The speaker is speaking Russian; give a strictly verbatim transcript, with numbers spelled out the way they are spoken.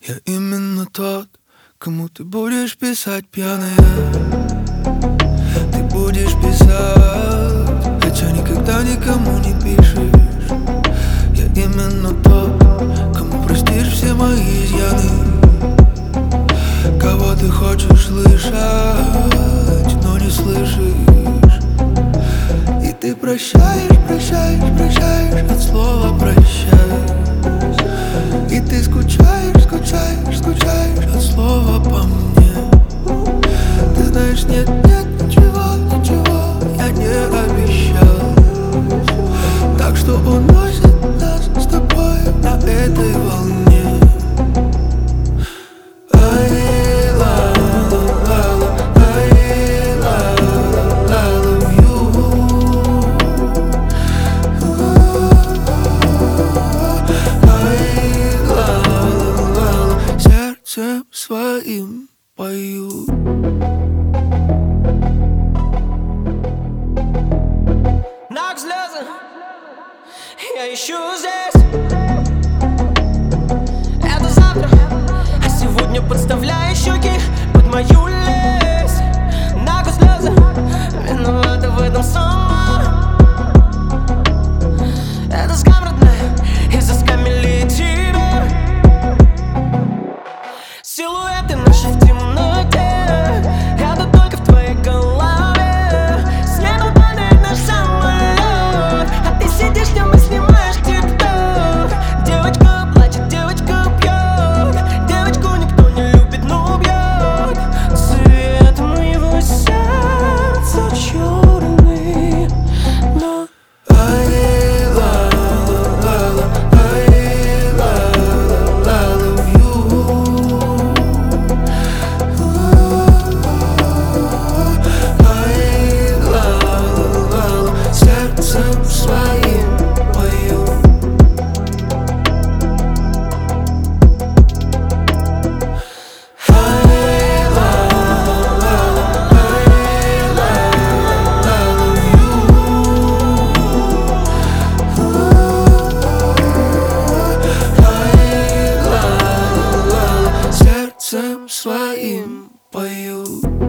Я именно тот, кому ты будешь писать пьяная. Ты будешь писать, хотя никогда никому не пишешь. Я именно тот, кому простишь все мои изъяны. Кого ты хочешь слышать, но не слышишь. И ты прощаешь, прощаешь, прощаешь от слова прощай. И ты скучаешь, скучаешь, скучаешь от слова по мне. Ты знаешь, нет, нет, ничего, ничего я не обещал. Так что уносит нас с тобой на этой волне. Сердцем своим пою. Ног слезы, я ищу здесь. Это завтра, а сегодня подставляю щеки под мою лесть. Ног слезы, виновата в этом сама. Это скам родная, из-за скамели тебя. Силуэты наши в темноте, это только в твоей голове. С неба падает наш самолет, а ты сидишь там и снимаешь тик-ток. Девочка плачет, девочка пьет, девочку никто не любит, но бьет. Цвет моего сердца черный, но своим пою. Сердцем своим пою.